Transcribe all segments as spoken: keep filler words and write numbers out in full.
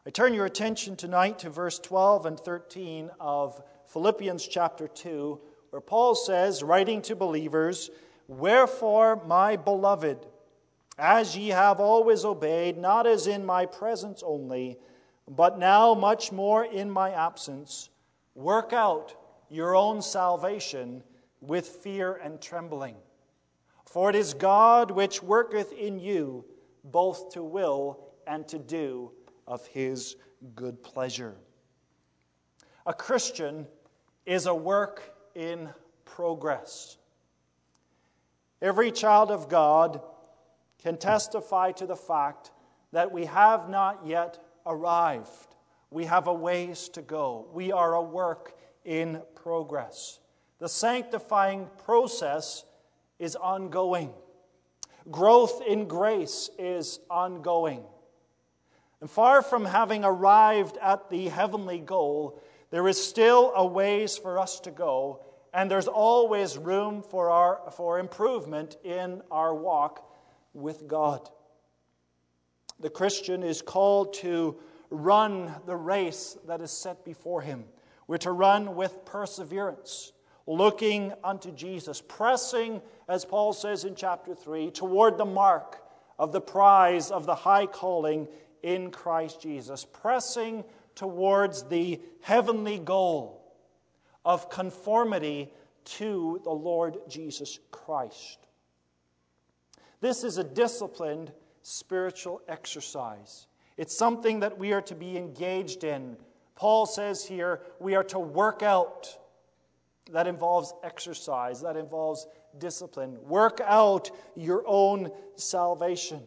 I turn your attention tonight to verse twelve and thirteen of Philippians chapter two, where Paul says, writing to believers, "Wherefore, my beloved, as ye have always obeyed, not as in my presence only, but now much more in my absence, work out your own salvation with fear and trembling. For it is God which worketh in you both to will and to do of his good pleasure." A Christian is a work in progress. Every child of God can testify to the fact that we have not yet arrived. We have a ways to go. We are a work in progress. The sanctifying process is ongoing. Growth in grace is ongoing. And far from having arrived at the heavenly goal, there is still a ways for us to go, and there's always room for our for improvement in our walk with God. The Christian is called to run the race that is set before him. We're to run with perseverance, looking unto Jesus, pressing, as Paul says in chapter three, toward the mark of the prize of the high calling in Christ Jesus, pressing towards the heavenly goal of conformity to the Lord Jesus Christ. This is a disciplined spiritual exercise. It's something that we are to be engaged in. Paul says here, we are to work out. That involves exercise. That involves discipline. Work out your own salvation.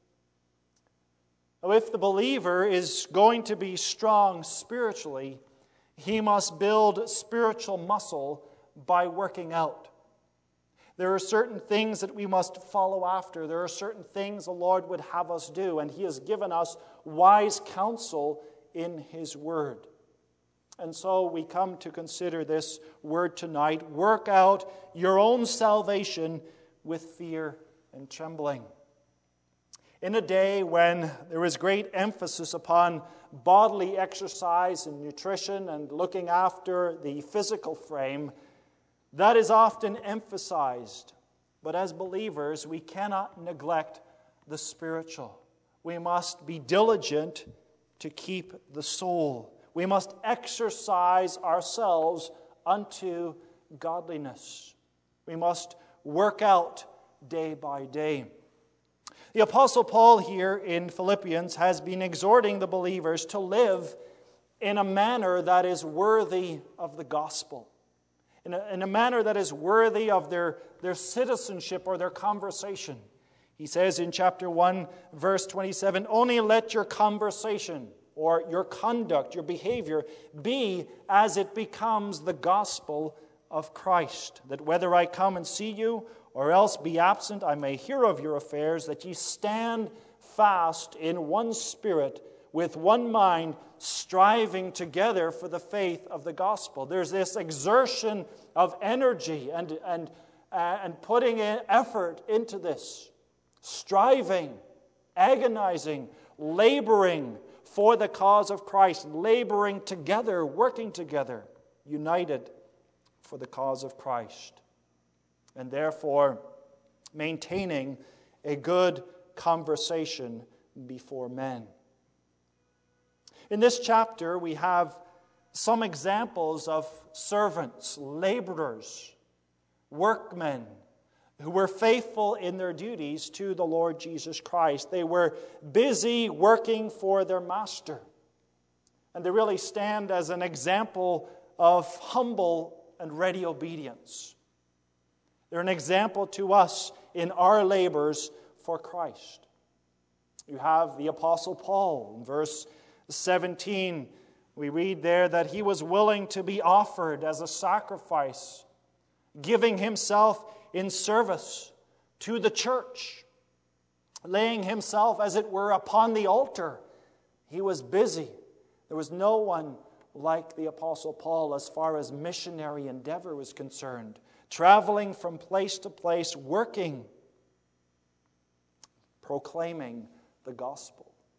Now, if the believer is going to be strong spiritually, he must build spiritual muscle by working out. There are certain things that we must follow after. There are certain things the Lord would have us do, and He has given us wise counsel in His Word. And so we come to consider this word tonight. Work out your own salvation with fear and trembling. In a day when there is great emphasis upon bodily exercise and nutrition and looking after the physical frame, that is often emphasized. But as believers, we cannot neglect the spiritual. We must be diligent to keep the soul. We must exercise ourselves unto godliness. We must work out day by day. The Apostle Paul here in Philippians has been exhorting the believers to live in a manner that is worthy of the gospel, in a, in a manner that is worthy of their, their citizenship or their conversation. He says in chapter one, verse twenty-seven, "Only let your conversation," or your conduct, your behavior, "be as it becomes the gospel of Christ, that whether I come and see you, or else be absent, I may hear of your affairs, that ye stand fast in one spirit, with one mind, striving together for the faith of the gospel." There's this exertion of energy and, and, uh, and putting in effort into this, striving, agonizing, laboring for the cause of Christ, laboring together, working together, united for the cause of Christ. And therefore, maintaining a good conversation before men. In this chapter, we have some examples of servants, laborers, workmen, who were faithful in their duties to the Lord Jesus Christ. They were busy working for their master. And they really stand as an example of humble and ready obedience. They're an example to us in our labors for Christ. You have the Apostle Paul. In verse seventeen, we read there that he was willing to be offered as a sacrifice, giving himself in service to the church, laying himself, as it were, upon the altar. He was busy. There was no one like the Apostle Paul as far as missionary endeavor was concerned, traveling from place to place, working, proclaiming the gospel.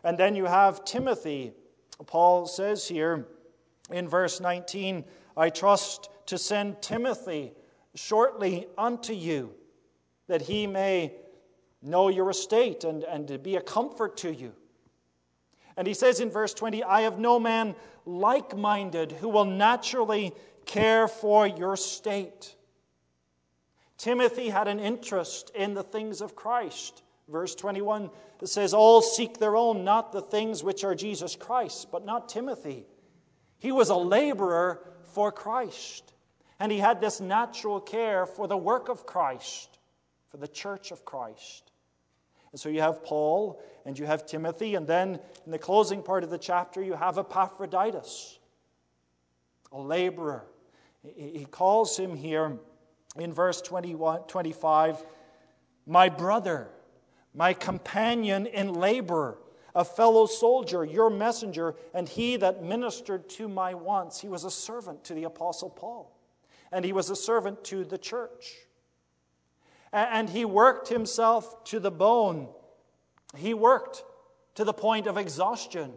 And then you have Timothy. Paul says here in verse nineteen, I trust to send Timothy shortly unto you, that he may know your estate and, and to be a comfort to you. And he says in verse twenty, I have no man like-minded who will naturally care for your state. Timothy had an interest in the things of Christ. Verse twenty-one, it says, all seek their own, not the things which are Jesus Christ, but not Timothy. He was a laborer for Christ. And he had this natural care for the work of Christ, for the church of Christ. And so you have Paul and you have Timothy, and then in the closing part of the chapter you have Epaphroditus, a laborer. He calls him here in verse twenty-one, twenty-five, my brother, my companion in labor, a fellow soldier, your messenger, and he that ministered to my wants. He was a servant to the Apostle Paul, and he was a servant to the church. And he worked himself to the bone. He worked to the point of exhaustion,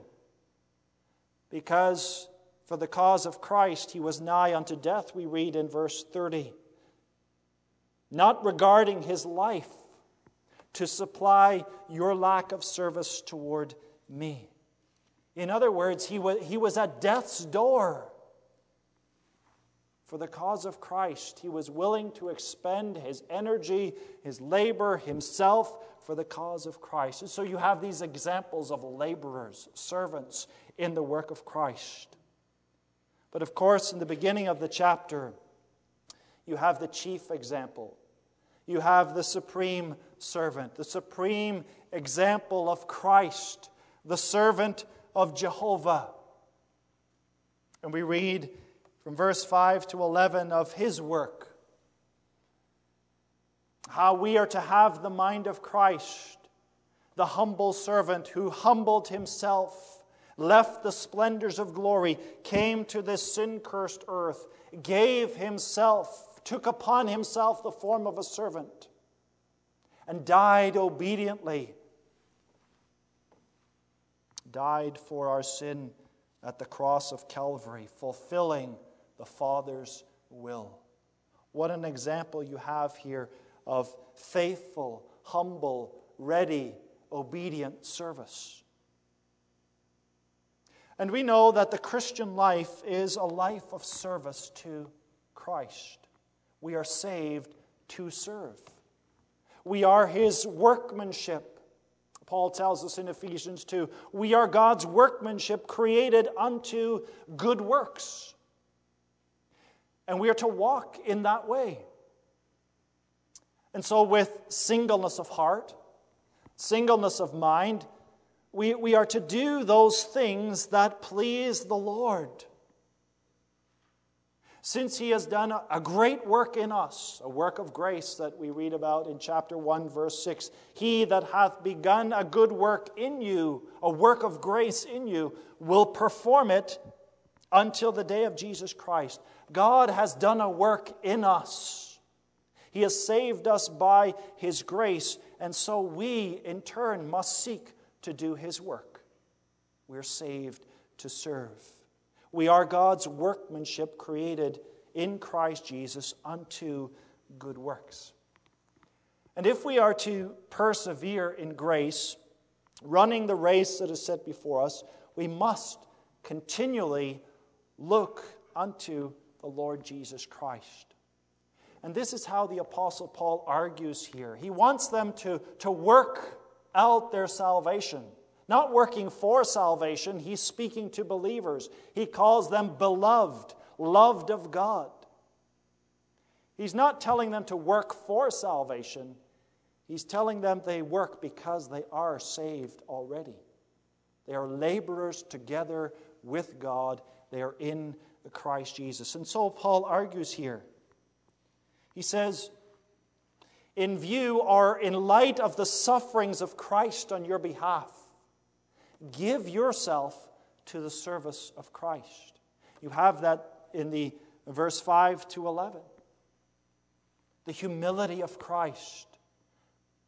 because for the cause of Christ he was nigh unto death, we read in verse thirty. Not regarding his life to supply your lack of service toward me. In other words, he was, he was at death's door. For the cause of Christ, he was willing to expend his energy, his labor, himself for the cause of Christ. And so you have these examples of laborers, servants in the work of Christ. But of course, in the beginning of the chapter, you have the chief example. You have the supreme servant, the supreme example of Christ, the servant of Jehovah. And we read from verse five to eleven of his work, how we are to have the mind of Christ, the humble servant who humbled himself, left the splendors of glory, came to this sin-cursed earth, gave himself, took upon himself the form of a servant, and died obediently, died for our sin at the cross of Calvary, fulfilling the Father's will. What an example you have here of faithful, humble, ready, obedient service. And we know that the Christian life is a life of service to Christ. We are saved to serve. We are his workmanship. Paul tells us in Ephesians two, we are God's workmanship created unto good works. And we are to walk in that way. And so with singleness of heart, singleness of mind, we, we are to do those things that please the Lord. Since he has done a, a great work in us, a work of grace that we read about in chapter one, verse six, he that hath begun a good work in you, a work of grace in you, will perform it until the day of Jesus Christ. God has done a work in us. He has saved us by his grace, and so we, in turn, must seek to do his work. We're saved to serve. We are God's workmanship created in Christ Jesus unto good works. And if we are to persevere in grace, running the race that is set before us, we must continually look unto the Lord Jesus Christ. And this is how the Apostle Paul argues here. He wants them to, to work out their salvation. Not working for salvation, he's speaking to believers. He calls them beloved, loved of God. He's not telling them to work for salvation. He's telling them they work because they are saved already. They are laborers together with God. They are in Christ Jesus. And so Paul argues here. He says, in view or in light of the sufferings of Christ on your behalf, give yourself to the service of Christ. You have that in the verse five to eleven. The humility of Christ.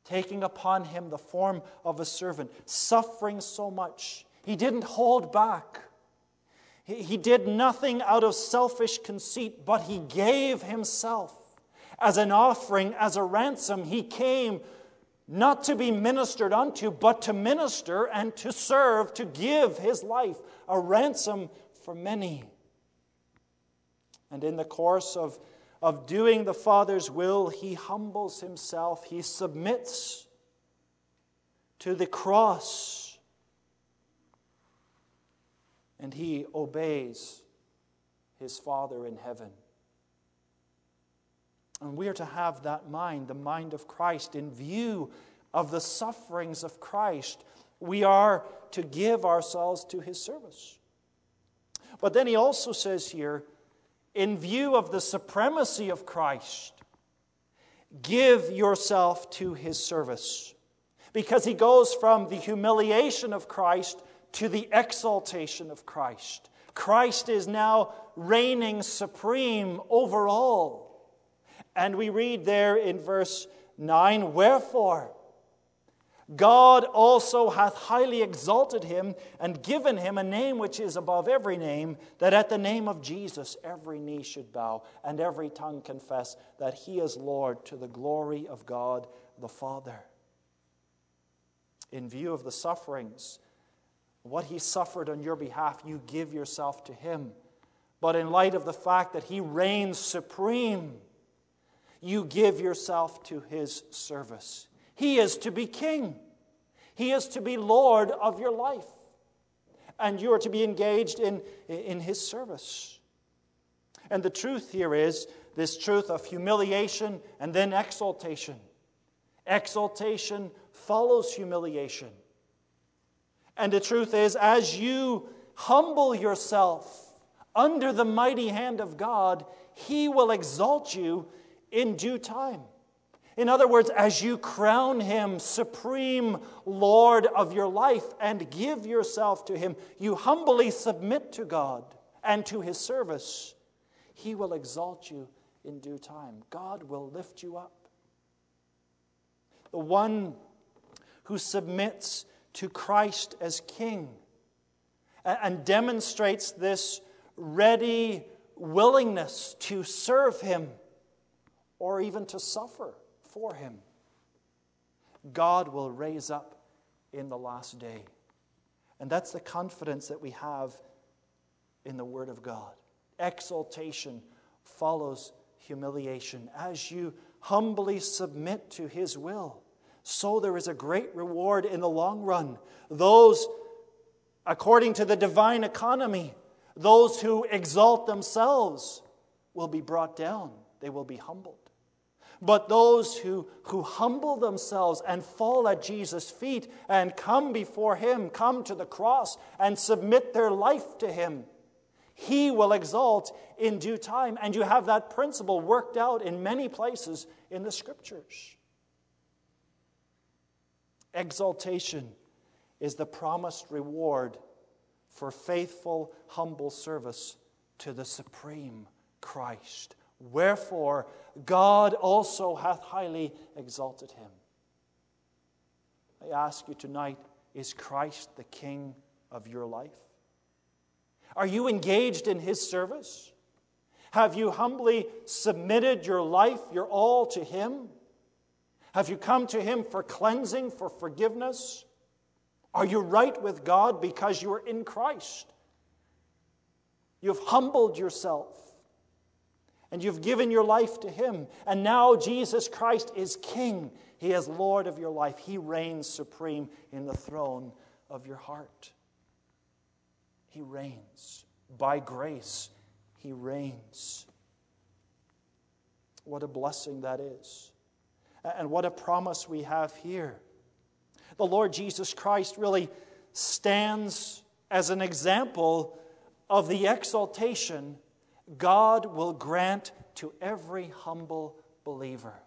taking upon him the form of a servant, suffering so much. He didn't hold back. He, he did nothing out of selfish conceit, but he gave himself as an offering, as a ransom. He came not to be ministered unto, but to minister and to serve, to give his life, a ransom for many. And in the course of, of doing the Father's will, he humbles himself. He submits to the cross. And he obeys his Father in heaven. And we are to have that mind, the mind of Christ, in view of the sufferings of Christ. We are to give ourselves to his service. But then he also says here, in view of the supremacy of Christ, give yourself to his service. Because he goes from the humiliation of Christ to the exaltation of Christ. Christ is now reigning supreme over all. And we read there in verse nine, wherefore God also hath highly exalted him and given him a name which is above every name, that at the name of Jesus every knee should bow and every tongue confess that he is Lord, to the glory of God the Father. In view of the sufferings, what he suffered on your behalf, you give yourself to him. But in light of the fact that he reigns supreme, you give yourself to his service. He is to be king. He is to be Lord of your life. And you are to be engaged in, in his service. And the truth here is this truth of humiliation and then exaltation. Exaltation follows humiliation. And the truth is, as you humble yourself under the mighty hand of God, he will exalt you in due time. In other words, as you crown him supreme Lord of your life and give yourself to him, you humbly submit to God and to his service, he will exalt you in due time. God will lift you up. The one who submits to Christ as King and demonstrates this ready willingness to serve him or even to suffer for him, God will raise up in the last day. And that's the confidence that we have in the Word of God. Exaltation follows humiliation. As you humbly submit to his will, so there is a great reward in the long run. Those, according to the divine economy, those who exalt themselves will be brought down. They will be humbled. But those who, who humble themselves and fall at Jesus' feet and come before him, come to the cross and submit their life to him, he will exalt in due time. And you have that principle worked out in many places in the Scriptures. Exaltation is the promised reward for faithful, humble service to the supreme Christ. Wherefore, God also hath highly exalted him. I ask you tonight, is Christ the King of your life? Are you engaged in his service? Have you humbly submitted your life, your all to him? Have you come to him for cleansing, for forgiveness? Are you right with God because you are in Christ? You've humbled yourself. And you've given your life to him. And now Jesus Christ is King. He is Lord of your life. He reigns supreme in the throne of your heart. He reigns. By grace, he reigns. What a blessing that is. And what a promise we have here. The Lord Jesus Christ really stands as an example of the exaltation God will grant to every humble believer.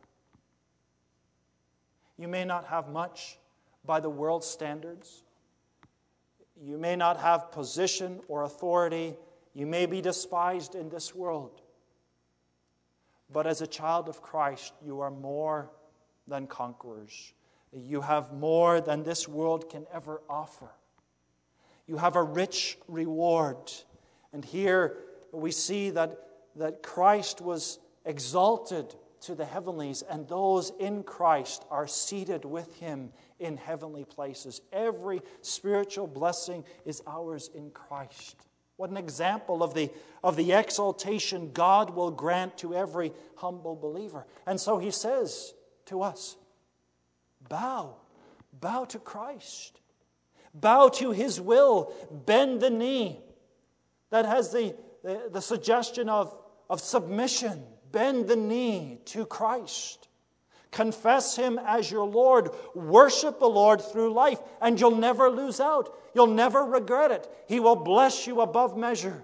You may not have much by the world's standards. You may not have position or authority. You may be despised in this world. But as a child of Christ, you are more than conquerors. You have more than this world can ever offer. You have a rich reward. And here we see that, that Christ was exalted to the heavenlies, and those in Christ are seated with him in heavenly places. Every spiritual blessing is ours in Christ. What an example of the, of the exaltation God will grant to every humble believer. And so he says to us, bow, bow to Christ. Bow to his will. Bend the knee. That has the, the, the suggestion of, of submission. Bend the knee to Christ. Confess him as your Lord. Worship the Lord through life, and you'll never lose out. You'll never regret it. He will bless you above measure.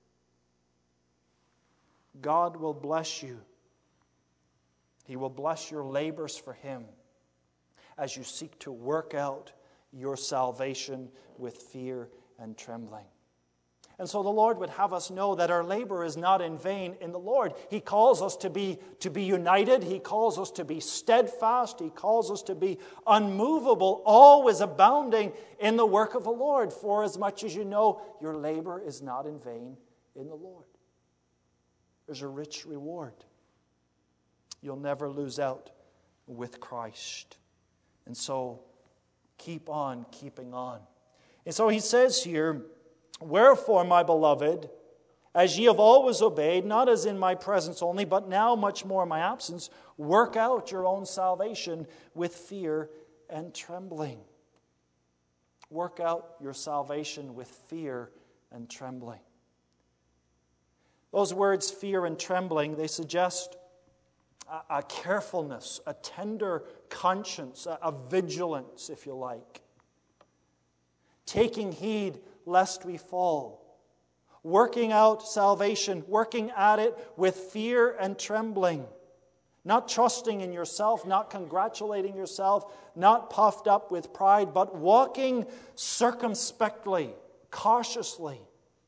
God will bless you. He will bless your labors for him as you seek to work out your salvation with fear and trembling. And so the Lord would have us know that our labor is not in vain in the Lord. He calls us to be, to be united. He calls us to be steadfast. He calls us to be unmovable, always abounding in the work of the Lord. For as much as you know, your labor is not in vain in the Lord. There's a rich reward. You'll never lose out with Christ. And so keep on keeping on. And so he says here, wherefore, my beloved, as ye have always obeyed, not as in my presence only, but now much more in my absence, work out your own salvation with fear and trembling. Work out your salvation with fear and trembling. Those words, fear and trembling, they suggest a, a carefulness, a tender conscience, a, a vigilance, if you like. Taking heed lest we fall. Working out salvation, working at it with fear and trembling. Not trusting in yourself, not congratulating yourself, not puffed up with pride, but walking circumspectly, cautiously.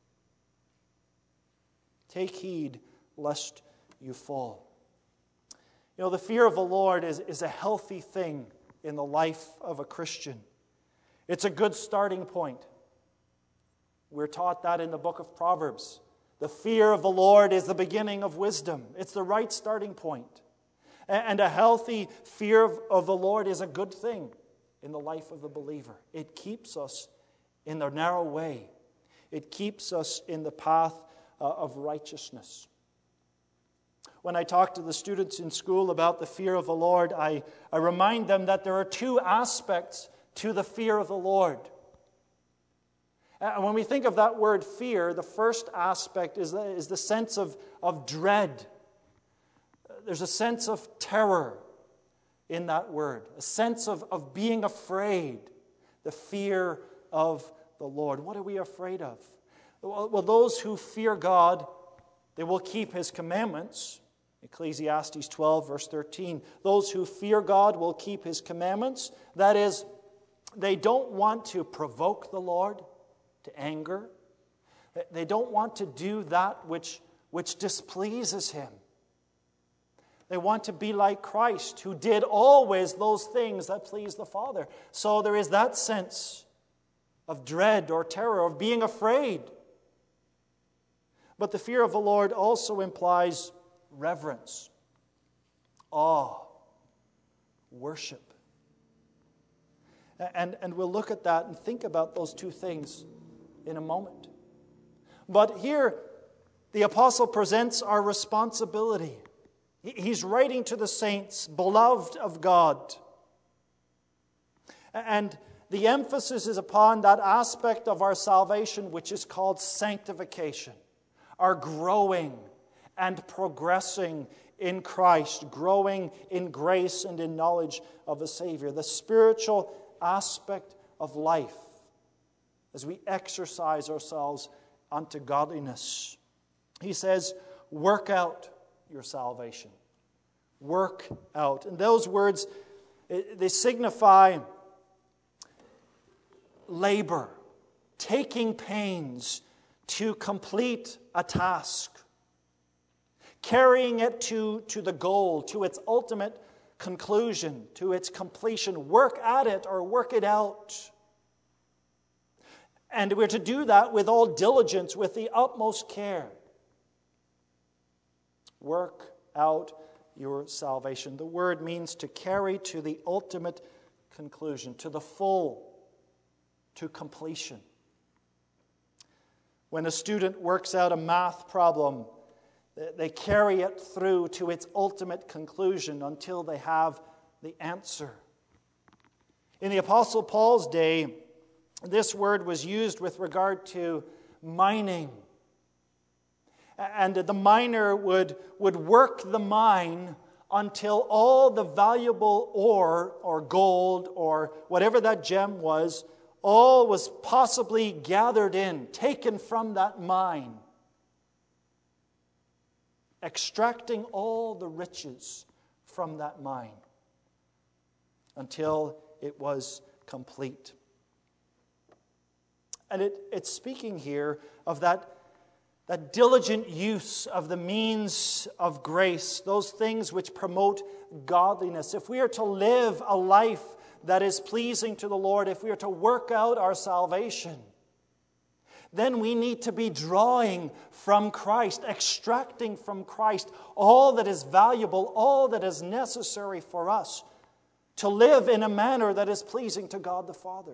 Take heed lest you fall. You know, the fear of the Lord is, is a healthy thing in the life of a Christian. It's a good starting point. We're taught that in the book of Proverbs. The fear of the Lord is the beginning of wisdom. It's the right starting point. And a healthy fear of, of the Lord is a good thing in the life of the believer. It keeps us in the narrow way. It keeps us in the path uh, of righteousness. When I talk to the students in school about the fear of the Lord, I, I remind them that there are two aspects to the fear of the Lord. And when we think of that word fear, the first aspect is the, is the sense of, of dread. There's a sense of terror in that word, a sense of, of being afraid, the fear of the Lord. What are we afraid of? Well, those who fear God, they will keep his commandments. Ecclesiastes twelve, verse thirteen. Those who fear God will keep his commandments. That is, they don't want to provoke the Lord to anger. They don't want to do that which, which displeases him. They want to be like Christ, who did always those things that please the Father. So there is that sense of dread or terror, of being afraid. But the fear of the Lord also implies reverence, awe, worship. And, and we'll look at that and think about those two things in a moment. But here, the apostle presents our responsibility. He's writing to the saints, beloved of God. And the emphasis is upon that aspect of our salvation which is called sanctification. Our growing and progressing in Christ, growing in grace and in knowledge of the Savior. The spiritual aspect of life as we exercise ourselves unto godliness. He says, work out your salvation. Work out. And those words, they signify labor, taking pains to complete a task, carrying it to, to the goal, to its ultimate conclusion, to its completion. Work at it or work it out. And we're to do that with all diligence, with the utmost care. Work out your salvation. The word means to carry to the ultimate conclusion, to the full, to completion. When a student works out a math problem, they carry it through to its ultimate conclusion until they have the answer. In the Apostle Paul's day, this word was used with regard to mining. And the miner would, would work the mine until all the valuable ore or gold or whatever that gem was, all was possibly gathered in, taken from that mine, extracting all the riches from that mine until it was complete. And it, it's speaking here of that, that diligent use of the means of grace, those things which promote godliness. If we are to live a life that is pleasing to the Lord, if we are to work out our salvation, then we need to be drawing from Christ, extracting from Christ all that is valuable, all that is necessary for us to live in a manner that is pleasing to God the Father.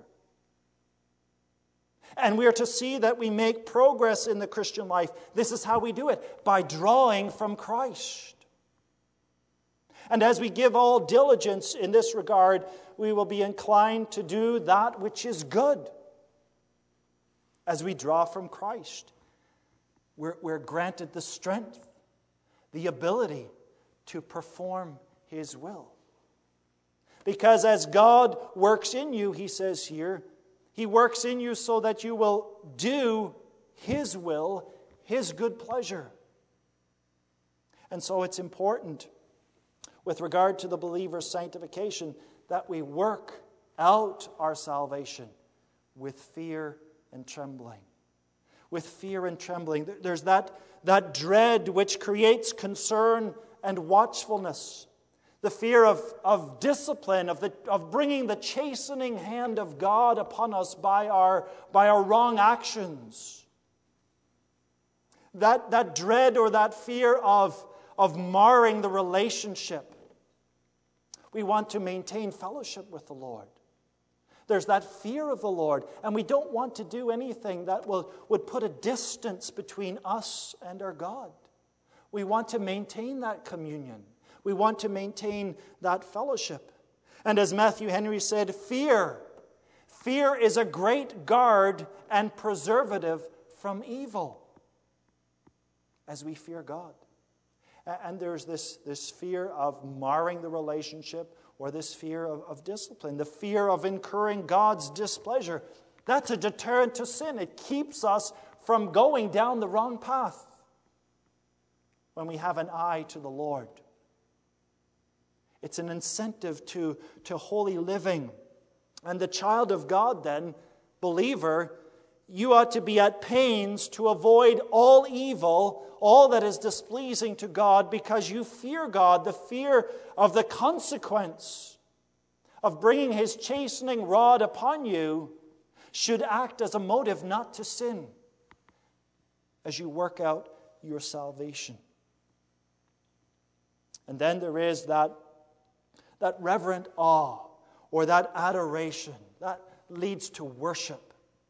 And we are to see that we make progress in the Christian life. This is how we do it, by drawing from Christ. And as we give all diligence in this regard, we will be inclined to do that which is good. As we draw from Christ, we're, we're granted the strength, the ability to perform His will. Because as God works in you, he says here, He works in you so that you will do His will, His good pleasure. And so it's important, with regard to the believer's sanctification, that we work out our salvation with fear and trembling. With fear and trembling. There's that, that dread which creates concern and watchfulness. The fear of, of discipline, of, the, of bringing the chastening hand of God upon us by our, by our wrong actions. That, that dread or that fear of, of marring the relationship. We want to maintain fellowship with the Lord. There's that fear of the Lord, and we don't want to do anything that will, would put a distance between us and our God. We want to maintain that communion. We want to maintain that fellowship. And as Matthew Henry said, fear. Fear is a great guard and preservative from evil as we fear God. And there's this, this fear of marring the relationship, or this fear of, of discipline, the fear of incurring God's displeasure. That's a deterrent to sin. It keeps us from going down the wrong path when we have an eye to the Lord. It's an incentive to, to holy living. And the child of God then, believer, you ought to be at pains to avoid all evil, all that is displeasing to God, because you fear God, the fear of the consequence of bringing His chastening rod upon you should act as a motive not to sin as you work out your salvation. And then there is that, that reverent awe or that adoration that leads to worship.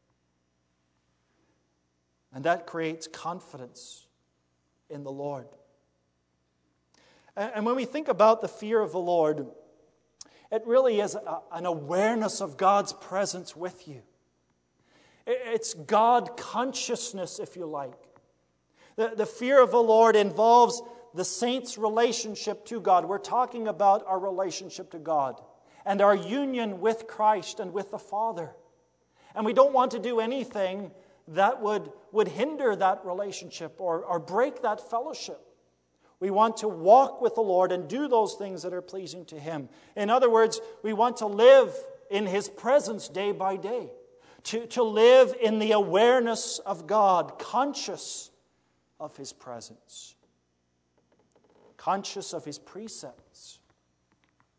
And that creates confidence in the Lord. And when we think about the fear of the Lord, it really is a, an awareness of God's presence with you. It's God consciousness, if you like. The, the fear of the Lord involves the saint's relationship to God. We're talking about our relationship to God and our union with Christ and with the Father. And we don't want to do anything that would, would hinder that relationship or, or break that fellowship. We want to walk with the Lord and do those things that are pleasing to Him. In other words, we want to live in His presence day by day. To, to live in the awareness of God, conscious of His presence. Conscious of His precepts.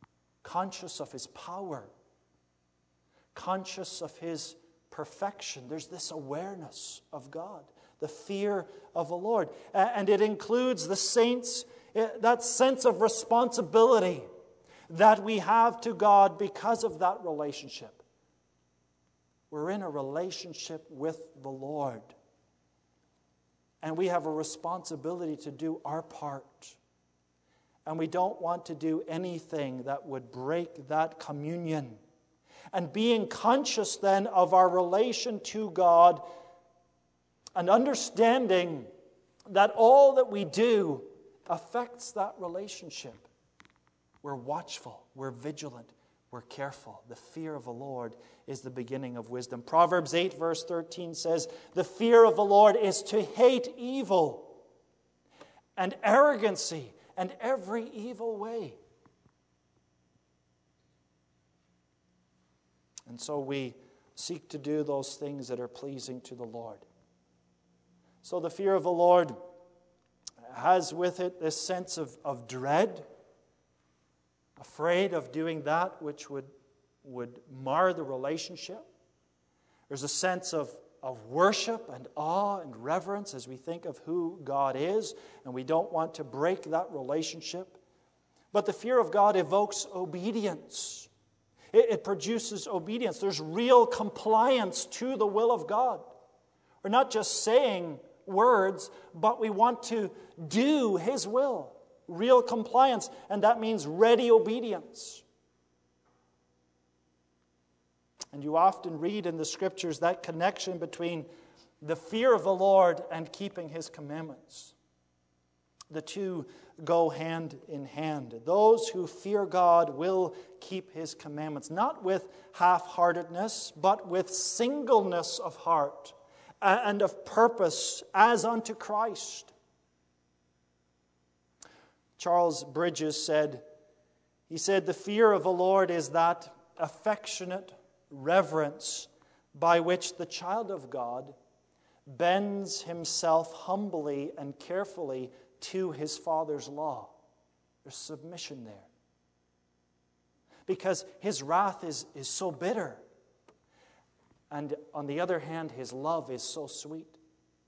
conscious of His power, conscious of His perfection. There's this awareness of God, the fear of the Lord. And it includes the saints, that sense of responsibility that we have to God because of that relationship. We're in a relationship with the Lord. And we have a responsibility to do our part. And we don't want to do anything that would break that communion. And being conscious then of our relation to God and understanding that all that we do affects that relationship. We're watchful, we're vigilant, we're careful. The fear of the Lord is the beginning of wisdom. Proverbs eight verse thirteen says, "The fear of the Lord is to hate evil and arrogancy and every evil way." And so we seek to do those things that are pleasing to the Lord. So the fear of the Lord has with it this sense of, of dread, afraid of doing that which would, would mar the relationship. There's a sense of, of worship and awe and reverence as we think of who God is, and we don't want to break that relationship. But the fear of God evokes obedience. It, it produces obedience. There's real compliance to the will of God. We're not just saying words, but we want to do His will. Real compliance, and that means ready obedience. And you often read in the Scriptures that connection between the fear of the Lord and keeping His commandments. The two go hand in hand. Those who fear God will keep His commandments, not with half-heartedness, but with singleness of heart and of purpose as unto Christ. Charles Bridges said, he said, "The fear of the Lord is that affectionate reverence by which the child of God bends himself humbly and carefully to his Father's law." There's submission there. Because His wrath is, is so bitter. And on the other hand, His love is so sweet.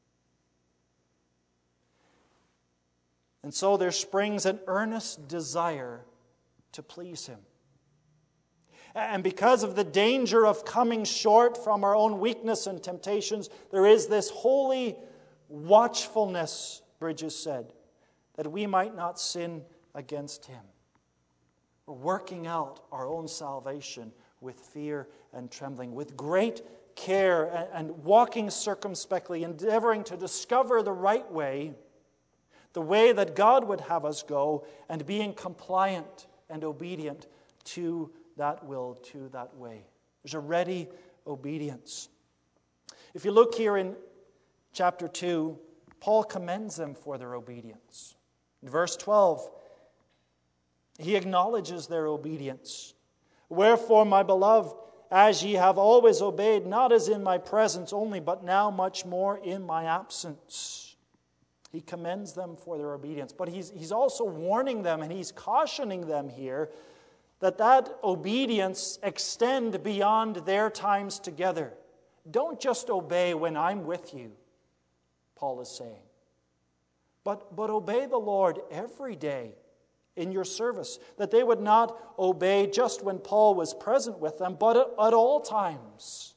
And so there springs an earnest desire to please Him. And because of the danger of coming short from our own weakness and temptations, there is this holy watchfulness, Bridges said, that we might not sin against Him. We're working out our own salvation with fear and trembling, with great care and walking circumspectly, endeavoring to discover the right way, the way that God would have us go, and being compliant and obedient to that will, to that way. There's a ready obedience. If you look here in chapter two, Paul commends them for their obedience. In verse twelve, he acknowledges their obedience. "Wherefore, my beloved, as ye have always obeyed, not as in my presence only, but now much more in my absence." He commends them for their obedience. But he's, he's also warning them, and he's cautioning them here that that obedience extend beyond their times together. Don't just obey when I'm with you, Paul is saying. But, but obey the Lord every day in your service. That they would not obey just when Paul was present with them, but at, at all times.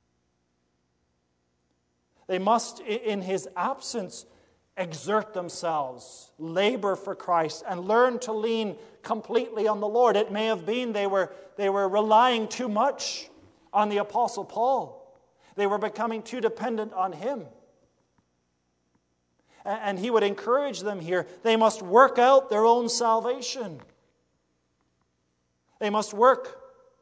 They must, in his absence, exert themselves, labor for Christ, and learn to lean completely on the Lord. It may have been they were, they were relying too much on the Apostle Paul. They were becoming too dependent on him. And he would encourage them here. They must work out their own salvation. They must work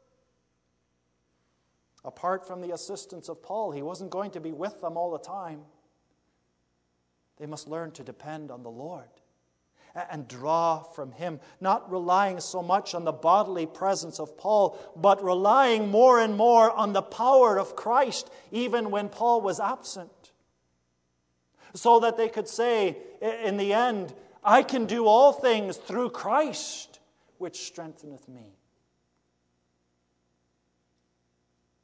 apart from the assistance of Paul. He wasn't going to be with them all the time. They must learn to depend on the Lord and draw from Him, not relying so much on the bodily presence of Paul, but relying more and more on the power of Christ, even when Paul was absent. So that they could say, in the end, I can do all things through Christ, which strengtheneth me.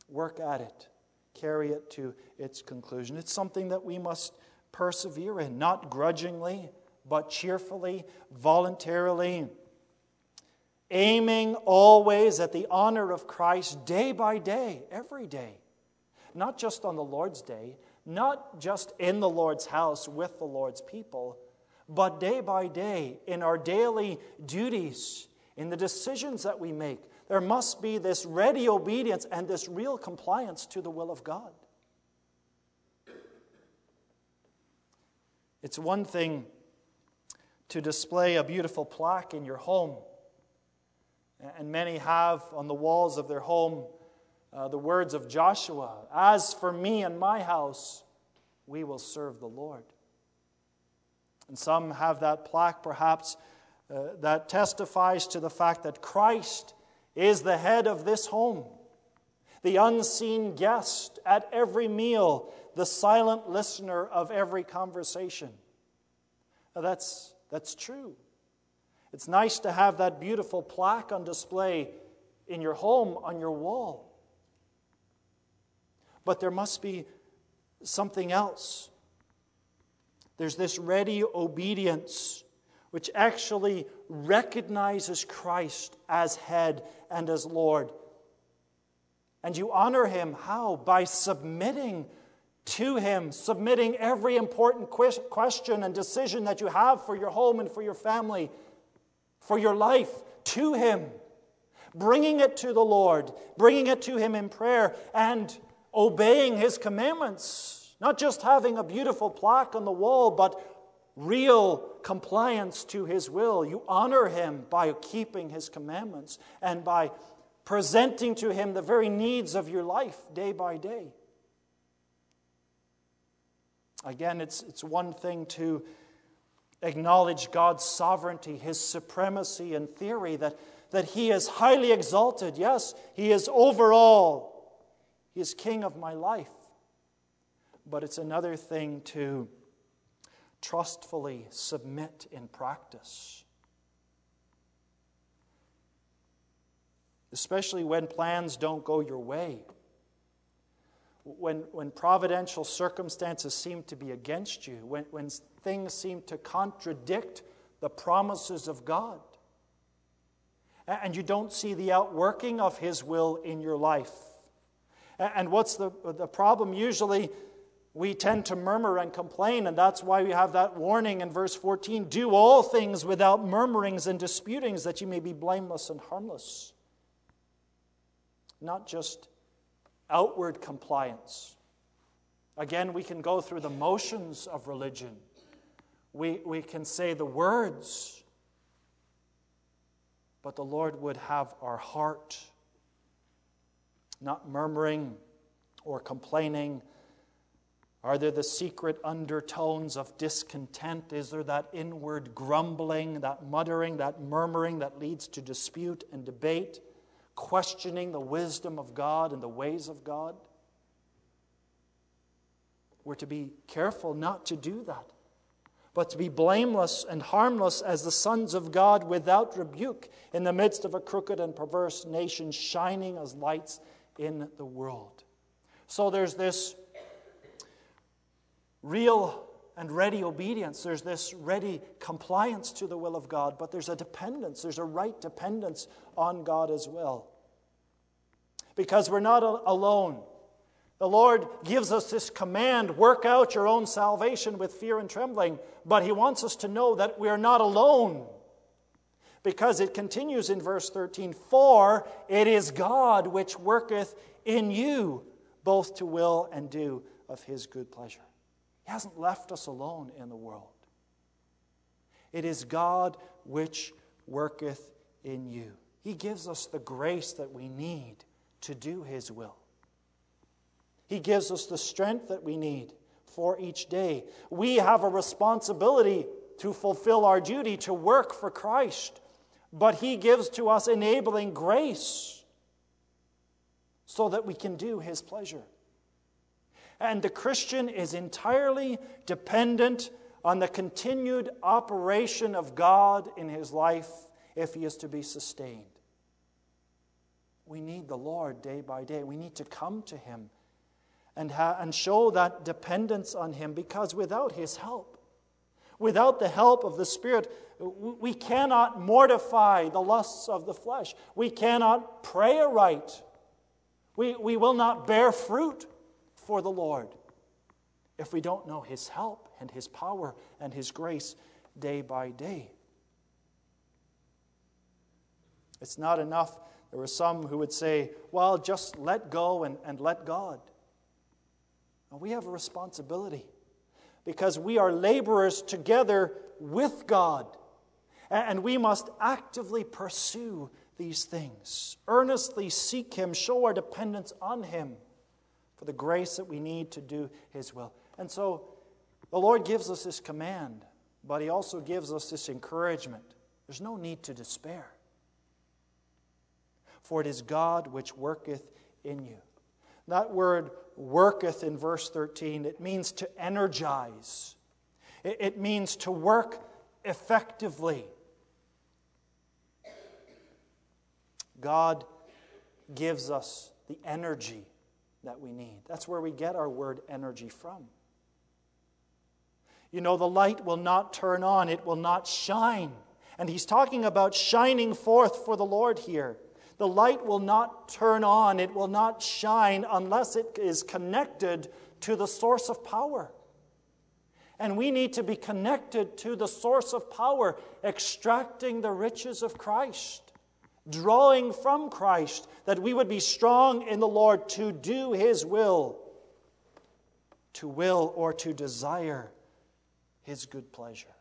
work at it, carry it to its conclusion. It's something that we must persevere in, not grudgingly, but cheerfully, voluntarily, aiming always at the honor of Christ day by day, every day. Not just on the Lord's day, not just in the Lord's house with the Lord's people, but day by day in our daily duties, in the decisions that we make. There must be this ready obedience and this real compliance to the will of God. It's one thing to display a beautiful plaque in your home, and many have on the walls of their home uh, the words of Joshua, "As for me and my house, we will serve the Lord." And some have that plaque perhaps uh, that testifies to the fact that Christ is the head of this home, the unseen guest at every meal, the silent listener of every conversation. Now that's, that's true. It's nice to have that beautiful plaque on display in your home, on your wall. But there must be something else. There's this ready obedience which actually recognizes Christ as head and as Lord. And you honor Him how? By submitting to Him, submitting every important question and decision that you have for your home and for your family, for your life, to Him. Bringing it to the Lord, bringing it to Him in prayer, and obeying His commandments. Not just having a beautiful plaque on the wall, but real compliance to His will. You honor Him by keeping His commandments and by presenting to Him the very needs of your life day by day. Again, it's, it's one thing to acknowledge God's sovereignty, His supremacy in theory, that, that He is highly exalted. Yes, He is over all. He is King of my life. But it's another thing to trustfully submit in practice. Especially when plans don't go your way. When, when providential circumstances seem to be against you. When, when things seem to contradict the promises of God. And you don't see the outworking of His will in your life. And what's the, the problem? Usually we tend to murmur and complain, and that's why we have that warning in verse fourteen. Do all things without murmurings and disputings, that you may be blameless and harmless. Not just outward compliance. Again, we can go through the motions of religion. We, we can say the words, but the Lord would have our heart. Not murmuring or complaining. Are there the secret undertones of discontent? Is there that inward grumbling, that muttering, that murmuring that leads to dispute and debate, questioning the wisdom of God and the ways of God? We're to be careful not to do that, but to be blameless and harmless as the sons of God, without rebuke, in the midst of a crooked and perverse nation, shining as lights in the world. So there's this real and ready obedience. There's this ready compliance to the will of God, but there's a dependence. There's a right dependence on God as well. Because we're not alone. The Lord gives us this command, work out your own salvation with fear and trembling, but He wants us to know that we are not alone. Because it continues in verse thirteen, for it is God which worketh in you both to will and do of His good pleasure. He hasn't left us alone in the world. It is God which worketh in you. He gives us the grace that we need to do His will. He gives us the strength that we need for each day. We have a responsibility to fulfill our duty, to work for Christ. But He gives to us enabling grace so that we can do His pleasure. And the Christian is entirely dependent on the continued operation of God in his life if he is to be sustained. We need the Lord day by day. We need to come to Him and, ha- and show that dependence on Him, because without His help, without the help of the Spirit, we cannot mortify the lusts of the flesh. We cannot pray aright. We, we will not bear fruit for the Lord if we don't know His help and His power and His grace day by day. It's not enough. There were some who would say, well, just let go and, and let God. And we have a responsibility, because we are laborers together with God. And we must actively pursue these things, earnestly seek Him, show our dependence on Him for the grace that we need to do His will. And so the Lord gives us this command, but He also gives us this encouragement. There's no need to despair. For it is God which worketh in you. That word worketh in verse thirteen, it means to energize. It means to work effectively. God gives us the energy that we need. That's where we get our word energy from. You know, the light will not turn on, it will not shine. And He's talking about shining forth for the Lord here. The light will not turn on, it will not shine unless it is connected to the source of power. And we need to be connected to the source of power, extracting the riches of Christ, drawing from Christ, that we would be strong in the Lord to do His will, to will or to desire His good pleasure.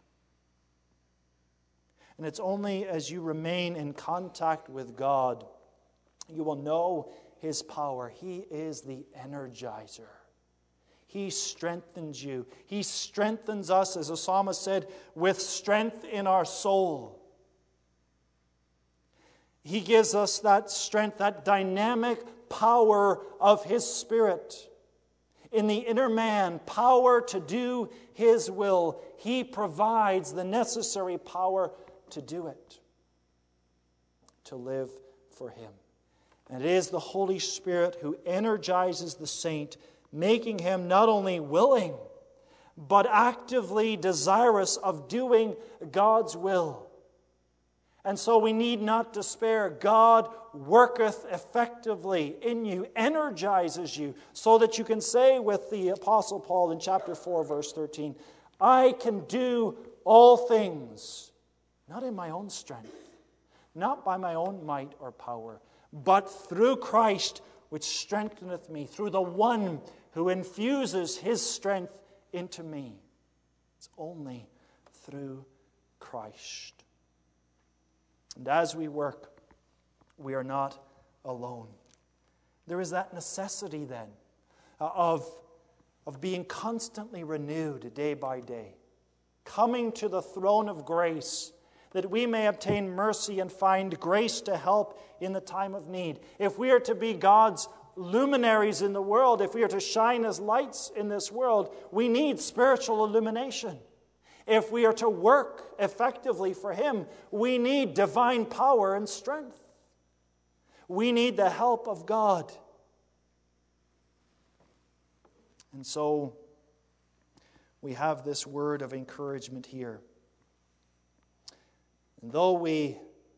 And it's only as you remain in contact with God, you will know His power. He is the energizer. He strengthens you. He strengthens us, as the psalmist said, with strength in our soul. He gives us that strength, that dynamic power of His Spirit. In the inner man, power to do His will. He provides the necessary power to do it, to live for Him. And it is the Holy Spirit who energizes the saint, making him not only willing, but actively desirous of doing God's will. And so we need not despair. God worketh effectively in you, energizes you, so that you can say with the Apostle Paul in chapter four, verse thirteen, I can do all things, not in my own strength, not by my own might or power, but through Christ which strengtheneth me, through the one who infuses His strength into me. It's only through Christ. And as we work, we are not alone. There is that necessity then of, of being constantly renewed day by day, coming to the throne of grace, that we may obtain mercy and find grace to help in the time of need. If we are to be God's luminaries in the world, if we are to shine as lights in this world, we need spiritual illumination. If we are to work effectively for Him, we need divine power and strength. We need the help of God. And so we have this word of encouragement here. And though we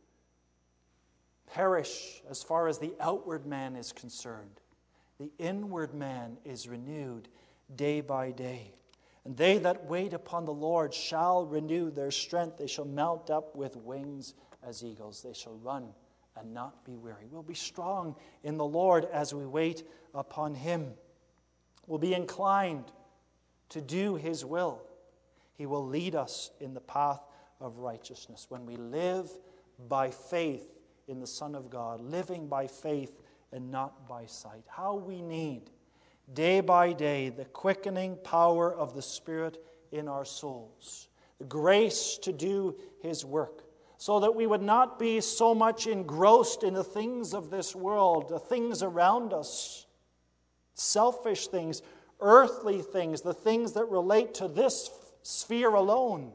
perish as far as the outward man is concerned, the inward man is renewed day by day. And they that wait upon the Lord shall renew their strength. They shall mount up with wings as eagles. They shall run and not be weary. We'll be strong in the Lord as we wait upon Him. We'll be inclined to do His will. He will lead us in the path of righteousness when we live by faith in the Son of God, living by faith and not by sight. How we need day by day the quickening power of the Spirit in our souls, the grace to do His work, so that we would not be so much engrossed in the things of this world, the things around us, selfish things, earthly things, the things that relate to this sphere alone,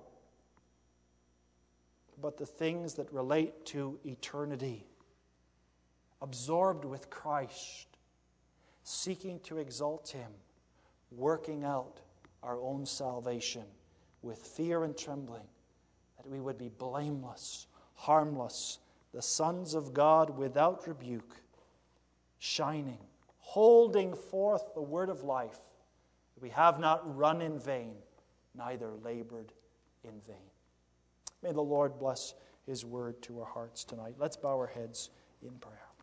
but the things that relate to eternity, absorbed with Christ, seeking to exalt him, working out our own salvation with fear and trembling, that we would be blameless, harmless, the sons of God without rebuke, shining, holding forth the word of life. We have not run in vain, neither labored in vain. May the Lord bless his word to our hearts tonight. Let's bow our heads in prayer.